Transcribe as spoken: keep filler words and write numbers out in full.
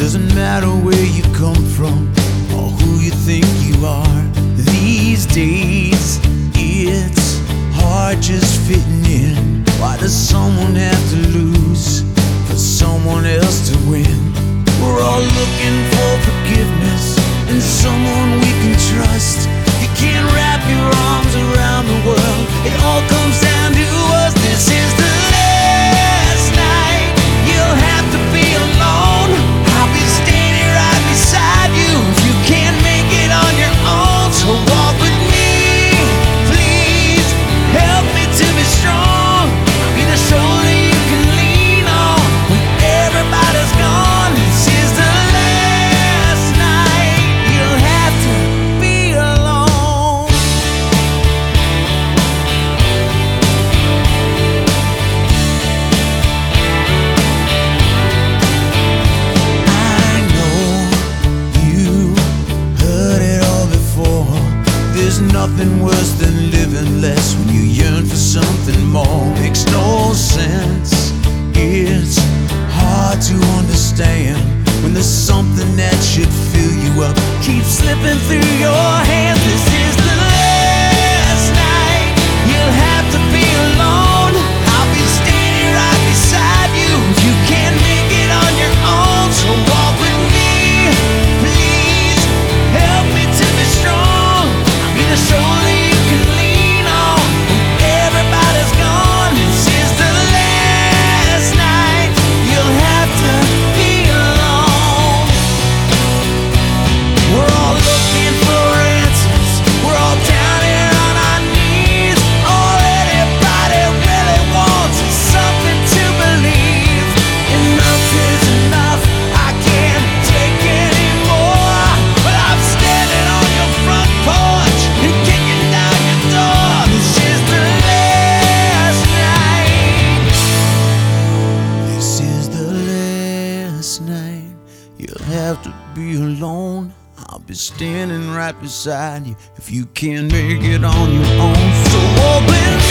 Doesn't matter where you come from or who you think you are. These days, it's hard just fitting in. Why does someone have to lose for someone else to win? We're all looking for forgiveness and someone we can trust. You can't wrap your arms around the world. It all comes down to us. This is the last night. You'll have to be alone. I'll be standing right beside you if you can't make it on your own. So walk with me, please. Help me to be strong. Be the shoulder you can lean on when everybody's gone. This is the last night. You'll have to be alone. I know you heard it all before. There's nothing worse than living less when you yearn for something more. Makes no sense. It's hard to understand when there's something that should fill you up keeps slipping through your hands. This is the last night. You'll have to be alone. I'll be standing right beside you if you can't make it on your own. So walk with me, please. Help me to be strong. I'll be the shoulder you can lean on when everybody's gone. This is the last night. You'll have to be alone. We're all looking for answers. We're all down here on our knees. All anybody really wants is something to believe. Enough is enough. I can't take anymore. But I'm standing on your front porch and kicking down your door. This is the last night. This is the last night. You'll have to be alone. I'll be standing right beside you if you can't make it on your own. So open